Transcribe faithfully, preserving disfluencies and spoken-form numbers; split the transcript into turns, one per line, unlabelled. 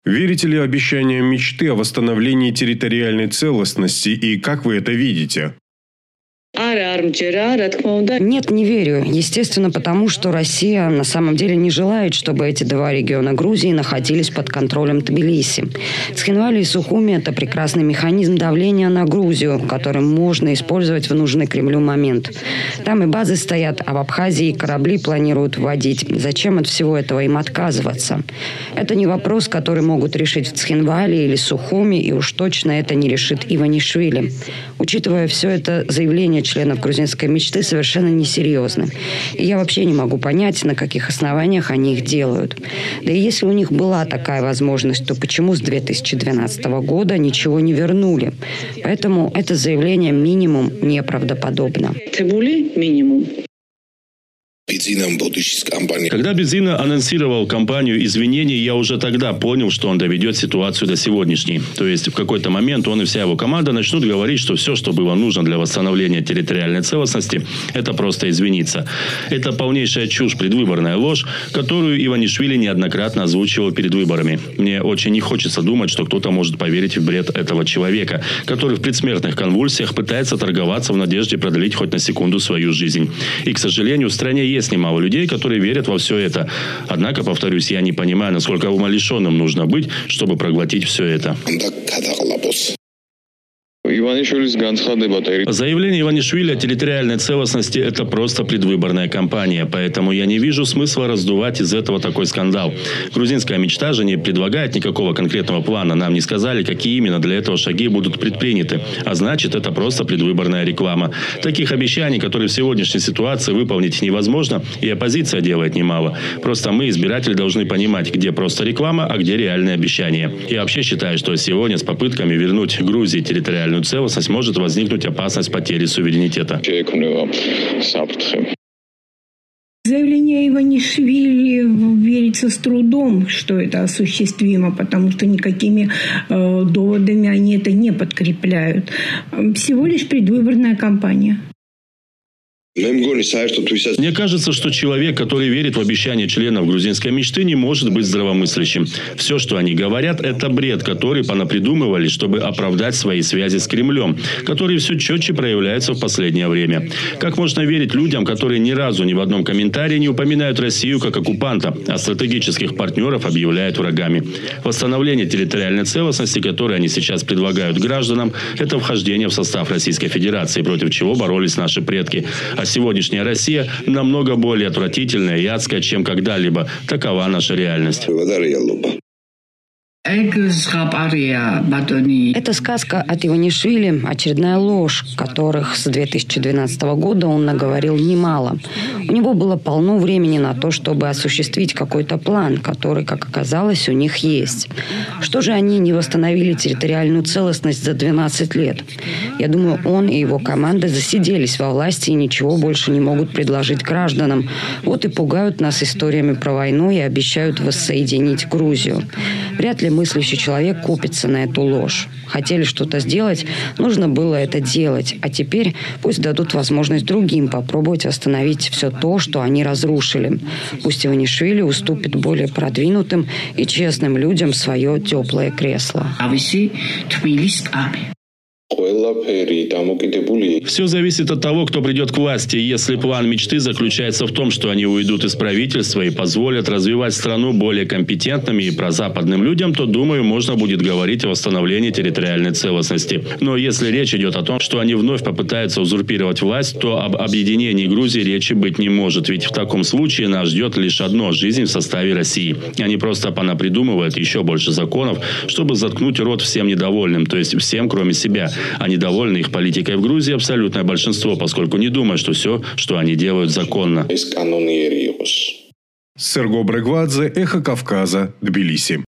Верите ли обещаниям мечты о восстановлении территориальной целостности и как вы это видите?
Нет, не верю. Естественно, потому что Россия на самом деле не желает, чтобы эти два региона Грузии находились под контролем Тбилиси. Цхинвали и Сухуми – это прекрасный механизм давления на Грузию, который можно использовать в нужный Кремлю момент. Там и базы стоят, а в Абхазии корабли планируют вводить. Зачем от всего этого им отказываться? Это не вопрос, который могут решить в Цхинвале или Сухуми, и уж точно это не решит Иванишвили. Учитывая все это, заявление членов грузинской мечты совершенно несерьезны. И я вообще не могу понять, на каких основаниях они их делают. Да и если у них была такая возможность, то почему с две тысячи двенадцатого года ничего не вернули? Поэтому это заявление минимум неправдоподобно.
Минимум.
Когда Бедзина анонсировал кампанию извинений, я уже тогда понял, что он доведет ситуацию до сегодняшней. То есть в какой-то момент он и вся его команда начнут говорить, что все, что было нужно для восстановления территориальной целостности, это просто извиниться. Это полнейшая чушь, предвыборная ложь, которую Иванишвили неоднократно озвучивал перед выборами. Мне очень не хочется думать, что кто-то может поверить в бред этого человека, который в предсмертных конвульсиях пытается торговаться в надежде продлить хоть на секунду свою жизнь. И, к сожалению, в стране есть немало людей, которые верят во все это. Однако, повторюсь, я не понимаю, насколько умалишенным нужно быть, чтобы проглотить все это. Заявление Иванишвили о территориальной целостности – это просто предвыборная кампания, поэтому я не вижу смысла раздувать из этого такой скандал. Грузинская мечта же не предлагает никакого конкретного плана. Нам не сказали, какие именно для этого шаги будут предприняты. А значит, это просто предвыборная реклама. Таких обещаний, которые в сегодняшней ситуации выполнить невозможно, и оппозиция делает немало. Просто мы, избиратели, должны понимать, где просто реклама, а где реальные обещания. Я вообще считаю, что сегодня с попытками вернуть Грузии территориальную целостность может возникнуть опасность потери суверенитета.
Заявление Иванишвили верится с трудом, что это осуществимо, потому что никакими э, доводами они это не подкрепляют. Всего лишь предвыборная кампания.
Мне кажется, что человек, который верит в обещания членов грузинской мечты, не может быть здравомыслящим. Все, что они говорят, это бред, который понапридумывали, чтобы оправдать свои связи с Кремлем, которые все четче проявляются в последнее время. Как можно верить людям, которые ни разу ни в одном комментарии не упоминают Россию как оккупанта, а стратегических партнеров объявляют врагами? Восстановление территориальной целостности, которое они сейчас предлагают гражданам, это вхождение в состав Российской Федерации, против чего боролись наши предки. А сегодняшняя Россия намного более отвратительная и адская, чем когда-либо. Такова наша реальность.
Это сказка от Иванишвили, очередная ложь, которых с две тысячи двенадцатого года он наговорил немало. У него было полно времени на то, чтобы осуществить какой-то план, который, как оказалось, у них есть. Что же они не восстановили территориальную целостность за двенадцать лет? Я думаю, он и его команда засиделись во власти и ничего больше не могут предложить гражданам. Вот и пугают нас историями про войну и обещают воссоединить Грузию. Вряд ли мыслящий человек купится на эту ложь. Хотели что-то сделать, нужно было это делать. А теперь пусть дадут возможность другим попробовать восстановить все то, что они разрушили. Пусть Иванишвили уступит более продвинутым и честным людям свое теплое кресло.
Все зависит от того, кто придет к власти. Если план мечты заключается в том, что они уйдут из правительства и позволят развивать страну более компетентным и прозападным людям, то, думаю, можно будет говорить о восстановлении территориальной целостности. Но если речь идет о том, что они вновь попытаются узурпировать власть, то об объединении Грузии речи быть не может. Ведь в таком случае нас ждет лишь одно – жизнь в составе России. Они просто понапридумывают еще больше законов, чтобы заткнуть рот всем недовольным, то есть всем, кроме себя. А недовольны их политикой в Грузии абсолютное большинство, поскольку не думают, что все, что они делают, законно.
Серго Брегвадзе, Эхо Кавказа, Тбилиси.